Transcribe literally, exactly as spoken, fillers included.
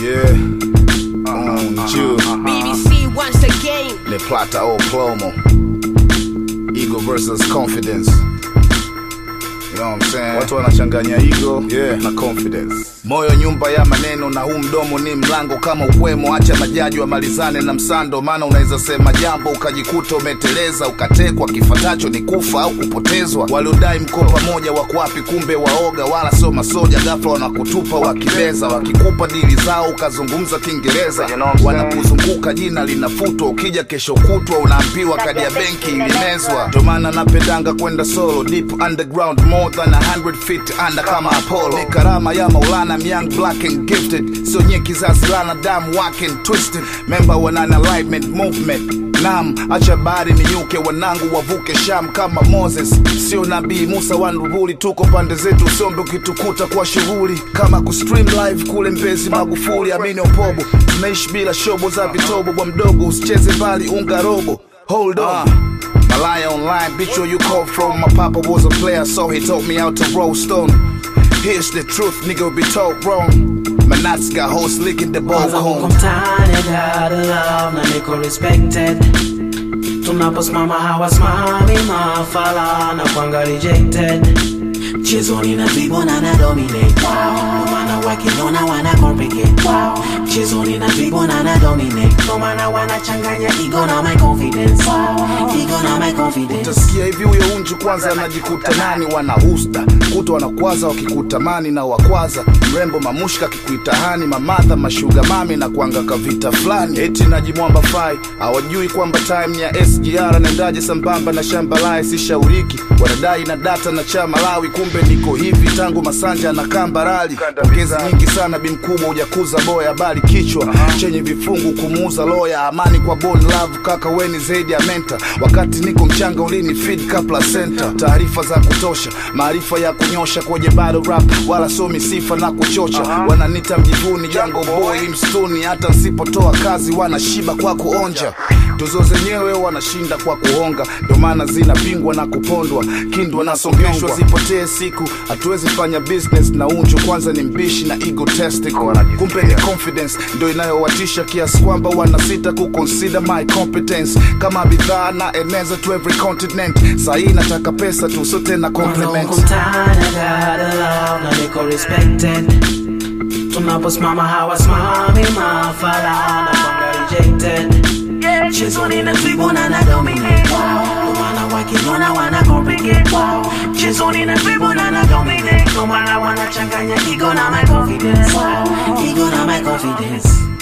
Yeah. Um, Jew. B B C once again. Le Plata o Plomo. Ego versus confidence. You know what I'm saying? Watu wanachanganya ego yeah. na confidence. Moyo nyumba ya maneno na huu mdomo ni mlango kama ukwemo. Acha majaji wa malizane na msando, maana unaweza sema jambo ukajikuta umeteleza, ukatekwa kifatacho ni kufa au kupotezwa. Waliodai mko pamoja wako wapi? Kumbe waoga, wala sio masoja. Ghafla wanakutupa wakibeza, wakikupa dili zao ukazungumza Kiingereza. Wanakuzunguka jina linafutwa, ukija kesho kutwa unaambiwa kadi ya benki ilimezwa. Ndio maana napendanga kwenda solo deep underground, more than a hundred feet under kama Apollo. Ni karama ya Maulana, I'm young, black and gifted. So nye kizazi lana damu wake and twisted. Member wa nine alignment movement. Nam, acha bahari ninyuke, wanangu wavuke Sham kama Moses. Sio nabii Musa wanrubuli, tuko pande zetu usombe ukitukuta kwa shughuli. Kama kustream live kule Mbezi Magufuli, amini opobo. Tunaishi bila shobo za vitobo, bwa mdogo usicheze bali unga robo. Hold on uh. Malaya online, bitch where you call from. My papa was a player, so he taught me how to roll stone. Here's the truth, nigga be told wrong. My nuts got hoes licking the ball home. Mtani gotta love na niko respected. Tunaposimama hawasimami mafala na kwanga rejected. Chezoni na vibo na na dominate. Wow. No maana wakiniona wana complicate. Wow. Chezoni na vibo na na dominate. No maana wanachanganya ego na my confidence. Wow. Ego na my confidence. Utasikia hivi huyo unju kwanza anajikuta nani, wanahusda kuto wanakwaza wakikutamani na wakwaza. Mrembo mamushka kikuita hani, mamadha mashuga mami na kuanga kavita flani. Eti najimwamba fai, hawajui kwamba time ya S G R naendaje sambamba na shamba lai sishauriki. Wanadai na data na chama lawi, kumbe niko hivi tangu Masanja na Kambarali. Pongezi nyingi sana bimkubwa ujakuza boya bali kichwa uh-huh. chenye vifungu kumuuza loya. Amani kwa Bon Love kaka weni zaidi ya menta. Wakati niko mchanga ulini feed ka placenta. Taarifa za kutosha, maarifa ya kunyosha kwenye battle rap, wala somi sifa na kuchocha uh-huh. Wananita mjivuni jango boy mstuni, hata nsipotoa kazi wanashiba kwa kuonja. Tuzo zenyewe wanashinda kwa kuhonga, ndio maana zinapingwa na kupondwa. Kindwa na songeshwa zipotee siku, hatuwezi fanya business na unju kwanza ni mbishi na egotistical. Kumbe ni confidence ndio inayowatisha kiasi kwamba wanasita kuconsider my competence. Kama bidhaa na eneza to every continent, sahi nataka pesa tu so tena compliments. Na niko respected. Tunaposimama hawasimami mafala na kwanga rejected. Chezoni na vibo na na dominate. No maana wakiniona wana complicate. Chezoni na vibo na na dominate. No maana wanachanganya ego na my confidence. Ego na my confidence.